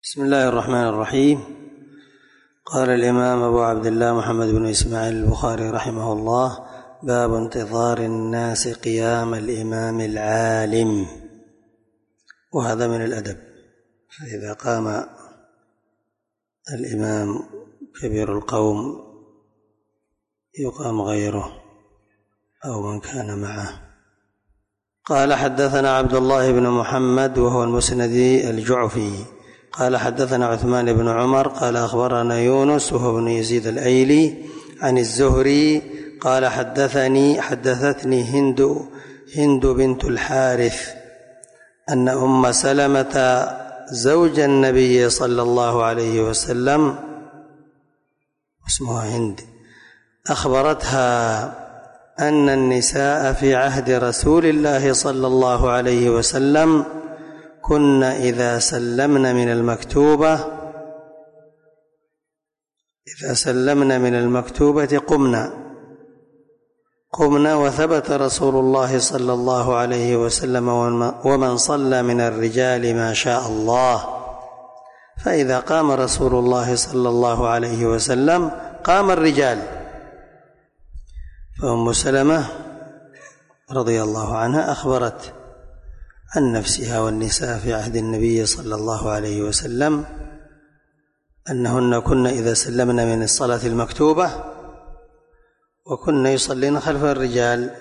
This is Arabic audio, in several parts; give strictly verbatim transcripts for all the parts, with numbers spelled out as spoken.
بسم الله الرحمن الرحيم. قال الإمام أبو عبد الله محمد بن إسماعيل البخاري رحمه الله: باب انتظار الناس قيام الإمام العالم. وهذا من الأدب، فإذا قام الإمام كبير القوم يقام غيره أو من كان معه. قال: حدثنا عبد الله بن محمد وهو المسندي الجعفي قال: حدثنا عثمان بن عمر قال: أخبرنا يونس وهو ابن يزيد الأيلي عن الزهري قال: حدثني حدثتني هند هند بنت الحارث أن أم سلمة زوج النبي صلى الله عليه وسلم اسمها هند أخبرتها أن النساء في عهد رسول الله صلى الله عليه وسلم كن إذا سلمن من المكتوبة إذا سلمن من المكتوبة قمنا قمنا وثبت رسول الله صلى الله عليه وسلم ومن صلى من الرجال ما شاء الله، فإذا قام رسول الله صلى الله عليه وسلم قام الرجال. فأم سلمة رضي الله عنها أخبرت عن نفسها والنساء في عهد النبي صلى الله عليه وسلم أنهن كن إذا سلمن من الصلاة المكتوبة وكن يصلين خلف الرجال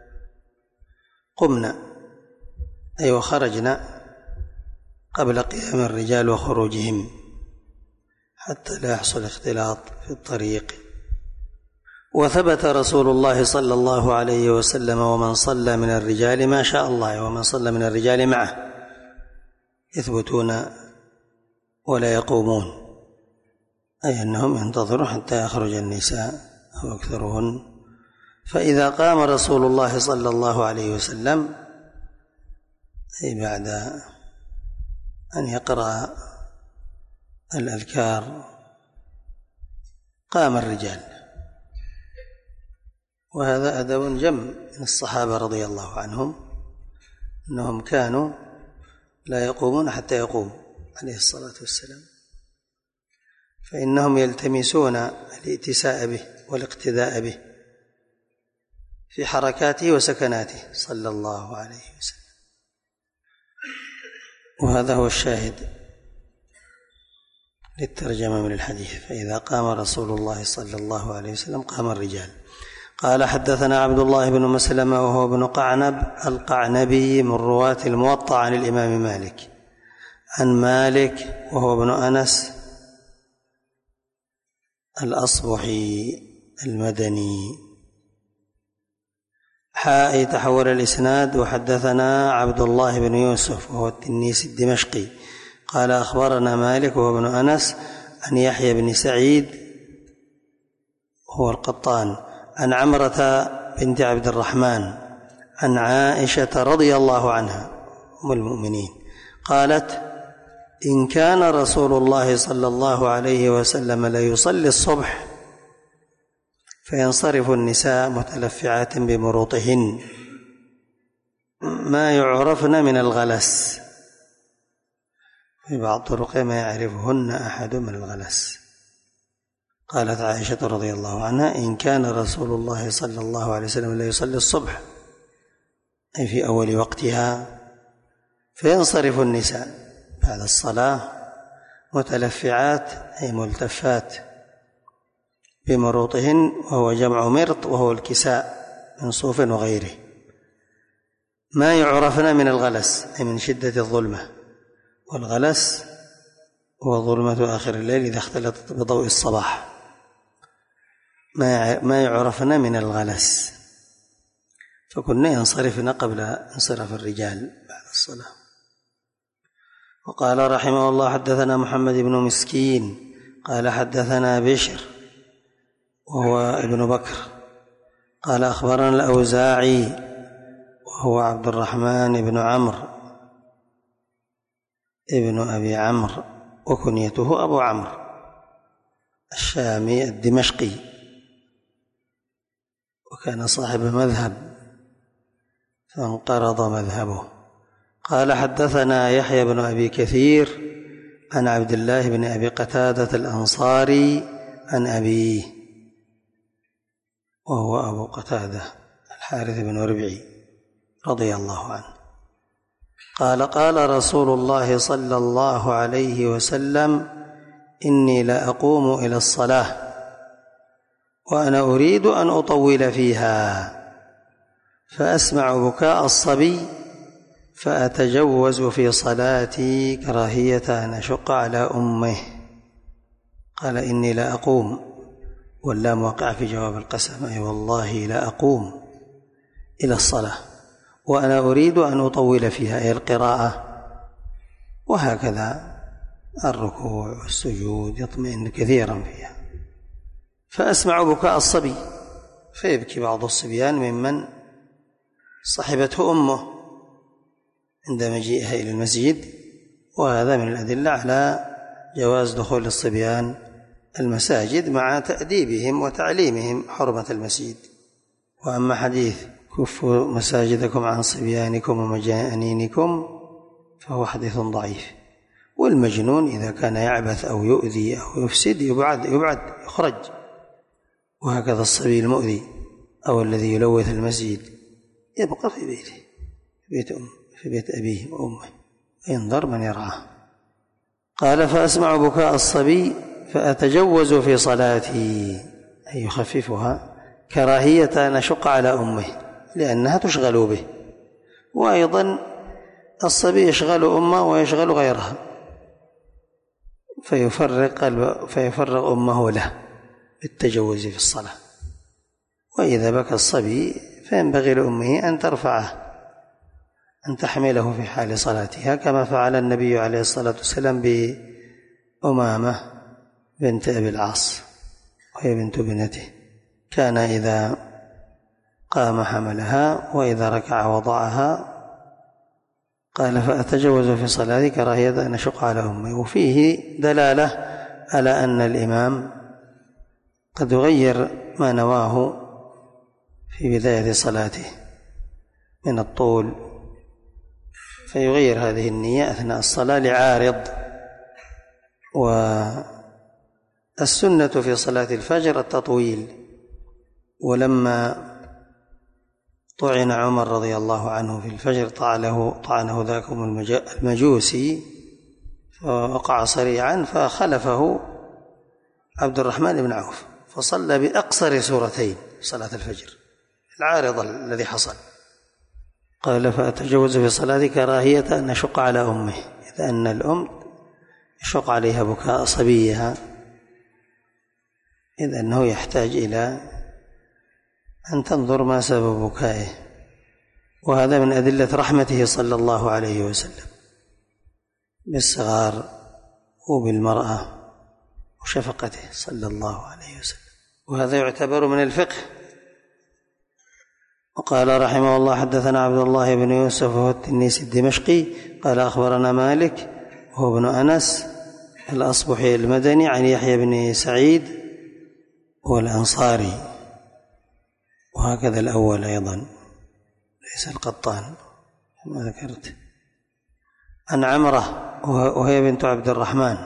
قمنا أي وخرجنا قبل قيام الرجال وخروجهم حتى لا يحصل اختلاط في الطريق. وثبت رسول الله صلى الله عليه وسلم ومن صلى من الرجال ما شاء الله ومن صلى من الرجال معه يثبتون ولا يقومون، أي أنهم ينتظرون حتى يخرج النساء أو أكثرهن. فإذا قام رسول الله صلى الله عليه وسلم أي بعد أن يقرأ الأذكار قام الرجال. وهذا أدب جم من الصحابة رضي الله عنهم أنهم كانوا لا يقومون حتى يقوم عليه الصلاة والسلام، فإنهم يلتمسون الائتساء به والاقتداء به في حركاته وسكناته صلى الله عليه وسلم. وهذا هو الشاهد للترجمة من الحديث: فإذا قام رسول الله صلى الله عليه وسلم قام الرجال. قال: حدثنا عبد الله بن مسلمة وهو ابن قعنب القعنبي من رواة الموطأ عن الإمام مالك عن مالك وهو ابن أنس الأصبحي المدني. حاء تحول الإسناد: وحدثنا عبد الله بن يوسف وهو التنيسي الدمشقي قال: أخبرنا مالك وهو ابن أنس عن يحيى بن سعيد هو القطان عن عمرة بنت عبد الرحمن عن عائشة رضي الله عنها أم المؤمنين قالت: إن كان رسول الله صلى الله عليه وسلم ليصلي الصبح فينصرف النساء متلفعات بمروطهن ما يعرفن من الغلس، في بعض طرق ما يعرفهن أحد من الغلس. قالت عائشة رضي الله عنها: إن كان رسول الله صلى الله عليه وسلم لا يصلي الصبح أي في أول وقتها فينصرف النساء بعد الصلاة متلفعات أي ملتفات بمروطهن وهو جمع مرط وهو الكساء من صوف وغيره ما يعرفن من الغلس أي من شدة الظلمة، والغلس هو ظلمة آخر الليل إذا اختلطت بضوء الصباح، ما يعرفن من الغلس، فكنا ينصرفن قبل انصراف الرجال بعد الصلاة. وقال رحمه الله: حدثنا محمد بن مسكين قال: حدثنا بشر وهو ابن بكر قال: أخبرنا الأوزاعي وهو عبد الرحمن بن عمرو ابن أبي عمرو وكنيته أبو عمرو الشامي الدمشقي، وكان صاحب مذهب فانقرض مذهبه. قال: حدثنا يحيى بن أبي كثير عن عبد الله بن أبي قتادة الأنصاري عن أبيه وهو أبو قتادة الحارث بن ربعي رضي الله عنه قال قال رسول الله صلى الله عليه وسلم إني لأقوم إلى الصلاة وأنا أريد أن أطول فيها فأسمع بكاء الصبي فأتجوز في صلاتي كراهية أن أشق على أمه. قال إني لا أقوم، واللام وقع في جواب القسم، أي والله لا أقوم إلى الصلاة وأنا أريد أن أطول فيها، أي القراءة، وهكذا الركوع والسجود يطمئن كثيرا فيها. فأسمع بكاء الصبي فيبكي بعض الصبيان ممن صحبته أمه عند مجيئها إلى المسجد، وهذا من الأدلة على جواز دخول الصبيان المساجد مع تأديبهم وتعليمهم حرمة المسجد. وأما حديث كفوا مساجدكم عن صبيانكم ومجانينكم فهو حديث ضعيف، والمجنون إذا كان يعبث أو يؤذي أو يفسد يبعد يبعد يخرج، وهكذا الصبي المؤذي أو الذي يلوث المسجد يبقى في بيته في بيت أمه في بيت أبيه وأمه ينظر من يرعاه. قال فأسمع بكاء الصبي فأتجوز في صلاتي، أي يخففها كراهية أن أشق على أمه لأنها تشغل به، وأيضا الصبي يشغل أمه ويشغل غيرها فيفرق, فيفرق أمه له بالتجوز في الصلاة. وإذا بكى الصبي فينبغي لأمه أن ترفعه أن تحمله في حال صلاتها، كما فعل النبي عليه الصلاة والسلام بأمامة بنت أبي العاص وهي بنت ابنته، كان إذا قام حملها وإذا ركع وضعها. قال فأتجوز في صلاتي كراهية أن أشق على أمي. وفيه دلالة على أن الإمام قد يغير ما نواه في بداية صلاته من الطول، فيغير هذه النية أثناء الصلاة لعارض. والسنة في صلاة الفجر التطويل، ولما طعن عمر رضي الله عنه في الفجر طعنه, طعنه ذاكم المجوسي فوقع صريعا، فخلفه عبد الرحمن بن عوف فصلى بأقصر سورتين صلاة الفجر العارض الذي حصل. قال فأتجوز في صلاتي كراهية أن أشق على أمه، إذا أن الأم يشق عليها بكاء صبيها، إذا أنه يحتاج إلى أن تنظر ما سبب بكائه. وهذا من أدلة رحمته صلى الله عليه وسلم بالصغار وبالمرأة وشفقته صلى الله عليه وسلم، وهذا يعتبر من الفقه. وقال رحمه الله حدثنا عبد الله بن يوسف وهو التنيسي الدمشقي قال أخبرنا مالك وهو ابن أنس الأصبحي المدني عن يحيى بن سعيد والأنصاري، وهكذا الأول أيضا ليس القطان كما ذكرت، عن عمرة وهي بنت عبد الرحمن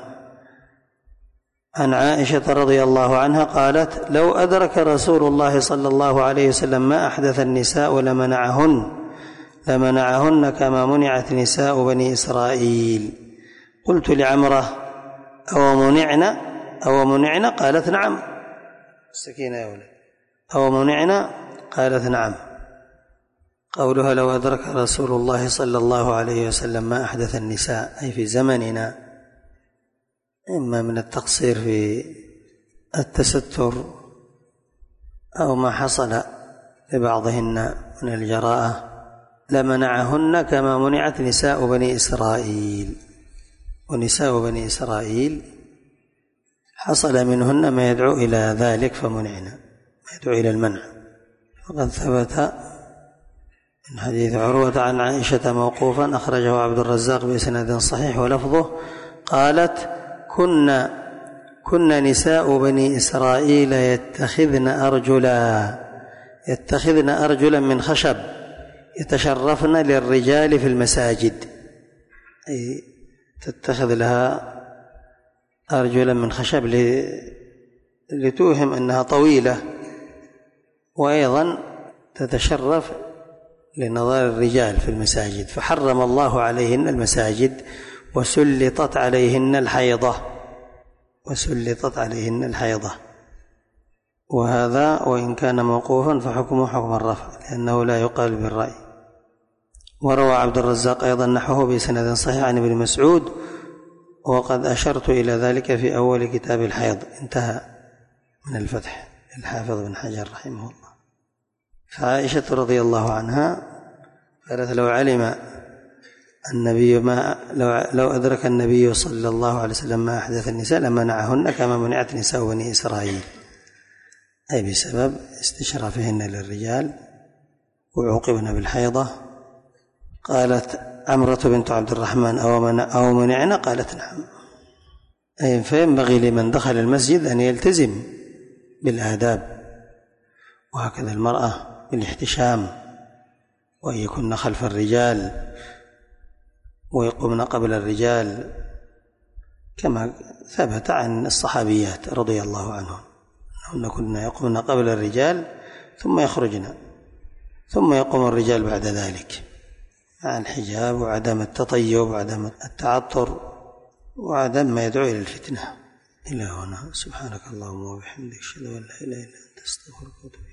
عن عائشة رضي الله عنها قالت لو أدرك رسول الله صلى الله عليه وسلم ما أحدث النساء لمنعهن لمنعهن كما منعت نساء بني إسرائيل. قلت لعمرة أو منعنا أو منعنا قالت نعم، السكينة يا ولد، أو منعنا قالت نعم. قولها لو أدرك رسول الله صلى الله عليه وسلم ما أحدث النساء أي في زمننا، إما من التقصير في التستر أو ما حصل لبعضهن من الجراءة، لمنعهن كما منعت نساء بني إسرائيل. ونساء بني إسرائيل حصل منهن ما يدعو إلى ذلك فمنعنا، ما يدعو إلى المنع. وقد ثبت من حديث عروة عن عائشة موقوفا أخرجه عبد الرزاق بإسناد صحيح ولفظه قالت كنا كنا نساء بني إسرائيل يتخذن أرجلا يتخذن أرجلا من خشب يتشرفن للرجال في المساجد، أي تتخذ لها أرجلا من خشب لتوهم أنها طويلة، وأيضا تتشرف لنظر الرجال في المساجد، فحرم الله عليهن المساجد وسلطت عليهن الحيضة وسلطت عليهن الحيضة وهذا وإن كان موقوفا فحكمه حكم الرفع لأنه لا يقال بالرأي. وروى عبد الرزاق أيضا نحوه بسند صحيح عن ابن مسعود، وقد أشرت إلى ذلك في أول كتاب الحيض. انتهى من الفتح الحافظ بن حجر رحمه الله. فعائشة رضي الله عنها قالت لو علم النبي ما لو, لو أدرك النبي صلى الله عليه وسلم ما أحدث النساء لمنعهن كما منعت نساء بني إسرائيل، أي بسبب استشرافهن للرجال وعوقبن بالحيضة. قالت عمرة بنت عبد الرحمن أو, من أو منعنا؟ قالت نعم. أي فينبغي لمن دخل المسجد أن يلتزم بالآداب، وهكذا المرأة بالاحتشام، وأن يكون خلف الرجال ويقومن قبل الرجال كما ثبت عن الصحابيات رضي الله عنهم أنهن كن يقومن قبل الرجال ثم يخرجن ثم يقوم الرجال بعد ذلك مع الحجاب وعدم التطيب وعدم التعطر وعدم ما يدعو إلى الفتنة. إلى هنا، سبحانك اللهم وبحمدك، أشهد أن لا إله إلا أنت، أستغفرك وأتوب إليك.